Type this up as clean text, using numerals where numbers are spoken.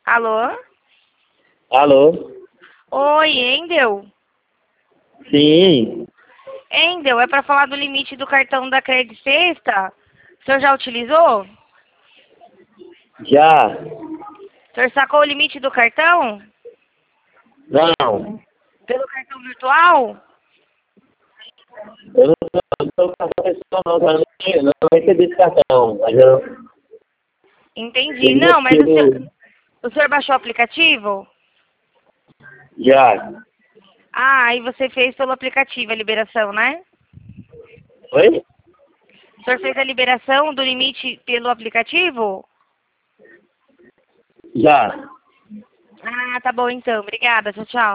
Alô? Alô? Oi, Endel? Sim, Endel, é para falar do limite do cartão da Credit Sexta? O senhor já utilizou? já. O senhor sacou o limite do cartão? Não, Pelo cartão virtual? eu não estou com cartão pessoal não, cara. Eu não recebi esse cartão, mas eu Entendi. teria Não, mas tido o senhor baixou o aplicativo? já. Ah, aí você fez pelo aplicativo a liberação, né? Oi? O senhor fez a liberação do limite pelo aplicativo? Já. Ah, tá bom então. Obrigada. Tchau, tchau.